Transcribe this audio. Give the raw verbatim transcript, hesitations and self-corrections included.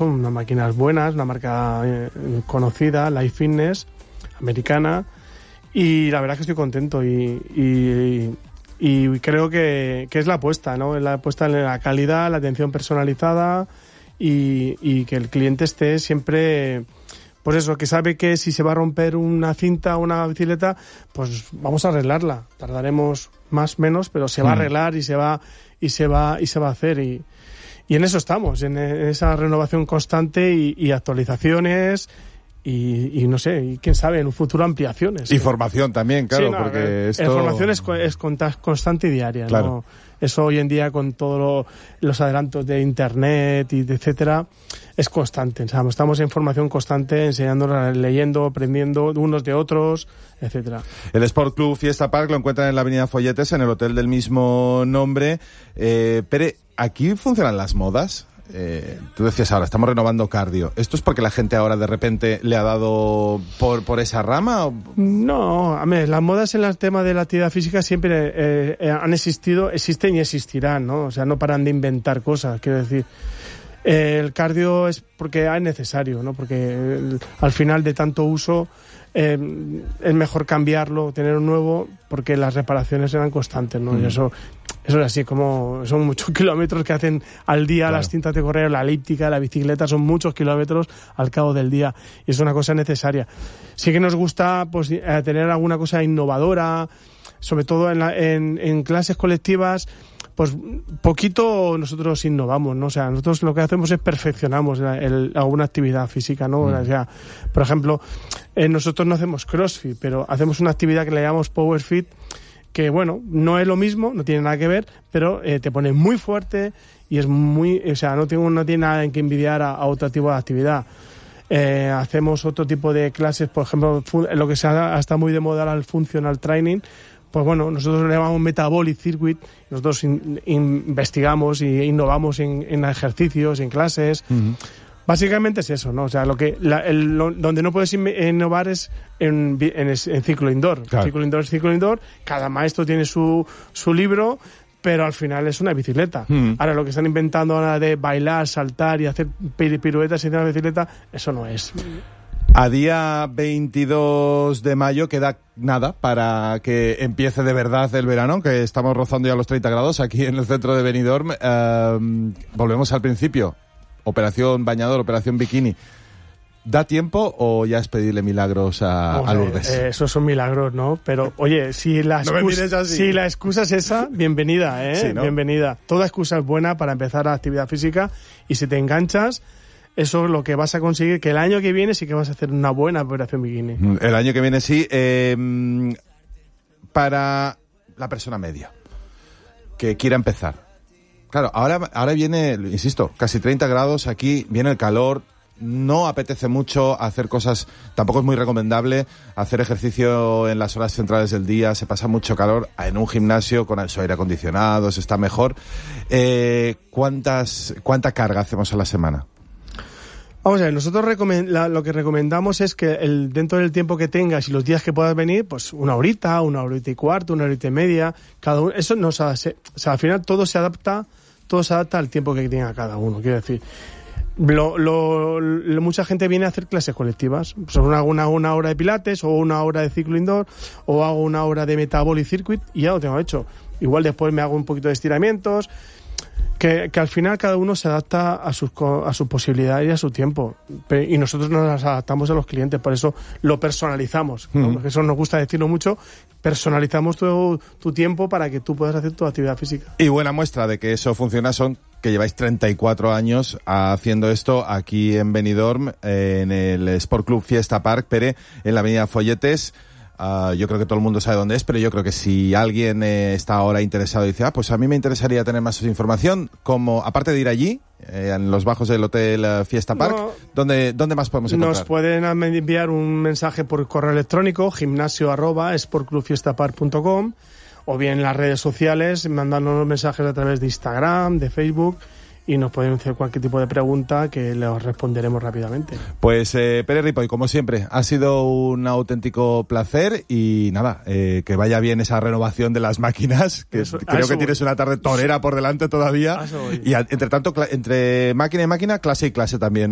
son unas máquinas buenas, una marca eh, conocida, Life Fitness, americana, y la verdad es que estoy contento y, y, y creo que, que es la apuesta, ¿no? La apuesta en la calidad, la atención personalizada y, y que el cliente esté siempre... Pues eso, que sabe que si se va a romper una cinta o una bicicleta, pues vamos a arreglarla. Tardaremos más o menos, pero se va a arreglar y se va y se va y se va a hacer y, y en eso estamos, en esa renovación constante y, y actualizaciones y, y no sé, y quién sabe, en un futuro ampliaciones. Y formación también, claro, sí, no, porque esto... La formación es, es constante y diaria, claro. ¿no? Eso hoy en día con todos lo, los adelantos de internet y de etcétera es constante. O sea, estamos en formación constante, enseñándonos, leyendo, aprendiendo unos de otros, etcétera. El Sport Club Fiesta Park lo encuentran en la avenida Folletes, en el hotel del mismo nombre. Eh, Pere, ¿aquí funcionan las modas? Eh, tú decías ahora, estamos renovando cardio. ¿Esto es porque la gente ahora de repente le ha dado por, por esa rama? ¿O? No, a ver, las modas en el tema de la actividad física siempre eh, eh, han existido, existen y existirán, ¿no? O sea, no paran de inventar cosas, quiero decir. Eh, el cardio es porque es necesario, ¿no? Porque el, al final de tanto uso eh, es mejor cambiarlo, tener un nuevo, porque las reparaciones eran constantes, ¿no? Mm. Y eso... Eso es así, como son muchos kilómetros que hacen al día, claro. Las cintas de correr, la elíptica, la bicicleta, son muchos kilómetros al cabo del día y es una cosa necesaria. Sí que nos gusta pues eh, tener alguna cosa innovadora, sobre todo en, la, en, en clases colectivas, pues poquito nosotros innovamos, ¿no? O sea, nosotros lo que hacemos es perfeccionamos el, el, alguna actividad física, ¿no? Mm. O sea, por ejemplo, eh, nosotros no hacemos CrossFit, pero hacemos una actividad que le llamamos PowerFit, que bueno, no es lo mismo, no tiene nada que ver, pero eh, te pone muy fuerte y es muy, o sea, no tiene, no tiene nada en que envidiar a, a otro tipo de actividad. Eh, hacemos otro tipo de clases, por ejemplo, lo que se ha, está muy de moda el functional training, pues bueno, nosotros le llamamos metabolic circuit, nosotros in, in, investigamos e innovamos en, en ejercicios, en clases. Uh-huh. Básicamente es eso, ¿no? O sea, lo que la, el, lo, donde no puedes innovar es en, en, en ciclo indoor. Claro. Ciclo indoor es ciclo indoor. Cada maestro tiene su, su libro, pero al final es una bicicleta. Mm. Ahora, lo que están inventando ahora de bailar, saltar y hacer piruetas en una bicicleta, eso no es. A día veintidós de mayo queda nada para que empiece de verdad el verano, que estamos rozando ya los treinta grados aquí en el centro de Benidorm. Uh, volvemos al principio. Operación bañador, operación bikini. ¿Da tiempo o ya es pedirle milagros a, a Lourdes? Eh, esos son milagros, ¿no? Pero, oye, si la, no excusa, si la excusa es esa, bienvenida, ¿eh? Sí, ¿no? Bienvenida. Toda excusa es buena para empezar la actividad física y si te enganchas, eso es lo que vas a conseguir, que el año que viene sí que vas a hacer una buena operación bikini. El año que viene sí. Eh, para la persona media que quiera empezar. Claro, ahora, ahora viene, insisto, casi treinta grados aquí, viene el calor, no apetece mucho hacer cosas, tampoco es muy recomendable hacer ejercicio en las horas centrales del día, se pasa mucho calor en un gimnasio con su aire acondicionado, se está mejor. Eh, ¿cuántas, ¿Cuánta carga hacemos a la semana? Vamos a ver, nosotros recomend- la, lo que recomendamos es que el, dentro del tiempo que tengas y los días que puedas venir, pues una horita, una horita y cuarto, una horita y media, cada uno, eso nos hace, o sea, al final todo se adapta, todo se adapta al tiempo que tenga cada uno, quiero decir. Lo, lo, lo, mucha gente viene a hacer clases colectivas, pues una, una, una hora de pilates o una hora de ciclo indoor o hago una hora de metabolic circuit y ya lo tengo hecho. Igual después me hago un poquito de estiramientos. Que, que al final cada uno se adapta a sus, a sus posibilidades y a su tiempo. Y nosotros nos adaptamos a los clientes, por eso lo personalizamos, ¿no? Mm. Porque eso nos gusta decirlo mucho, personalizamos tu, tu tiempo para que tú puedas hacer tu actividad física. Y buena muestra de que eso funciona son que lleváis treinta y cuatro años haciendo esto aquí en Benidorm, en el Sport Club Fiesta Park, Pere, en la avenida Folletes. Uh, yo creo que todo el mundo sabe dónde es, pero yo creo que si alguien eh, está ahora interesado y dice, ah, pues a mí me interesaría tener más información, como aparte de ir allí, eh, en los bajos del hotel uh, Fiesta Park, no, ¿dónde, ¿dónde más podemos encontrar? Nos pueden enviar un mensaje por correo electrónico, gimnasio arroba sportclubfiestapark punto com, o bien en las redes sociales, mandándonos mensajes a través de Instagram, de Facebook, y nos pueden hacer cualquier tipo de pregunta que les responderemos rápidamente. Pues eh, Pere Ripoll, como siempre, ha sido un auténtico placer y nada, eh, que vaya bien esa renovación de las máquinas, que eso, creo que voy. Tienes una tarde torera por delante todavía, y a, entre tanto, cl- entre máquina y máquina, clase y clase también.